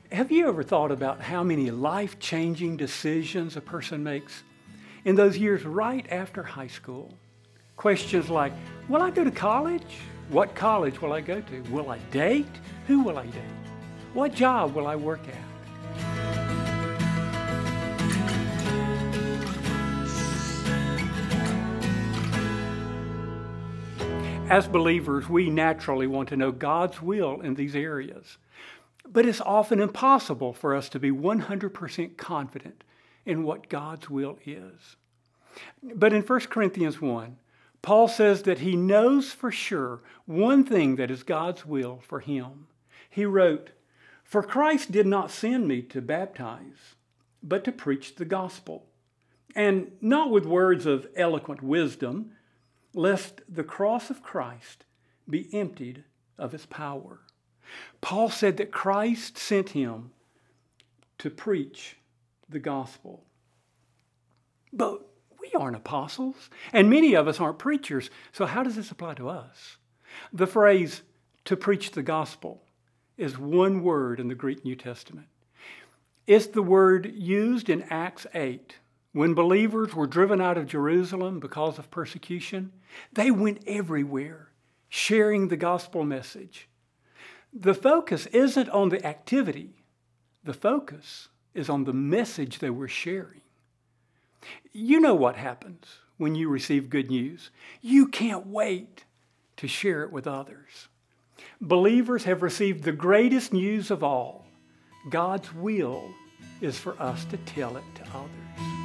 Have you ever thought about how many life-changing decisions a person makes in those years right after high school? Questions like, will I go to college? What college will I go to? Will I date? Who will I date? What job will I work at? As believers, we naturally want to know God's will in these areas. But it's often impossible for us to be 100% confident in what God's will is. But in 1 Corinthians 1, Paul says that he knows for sure one thing that is God's will for him. He wrote, "For Christ did not send me to baptize, but to preach the gospel, and not with words of eloquent wisdom, lest the cross of Christ be emptied of its power." Paul said that Christ sent him to preach the gospel. But we aren't apostles, and many of us aren't preachers, so how does this apply to us? The phrase, to preach the gospel, is one word in the Greek New Testament. It's the word used in Acts 8. When believers were driven out of Jerusalem because of persecution, they went everywhere, sharing the gospel message. The focus isn't on the activity. The focus is on the message they were sharing. You know what happens when you receive good news. You can't wait to share it with others. Believers have received the greatest news of all. God's will is for us to tell it to others.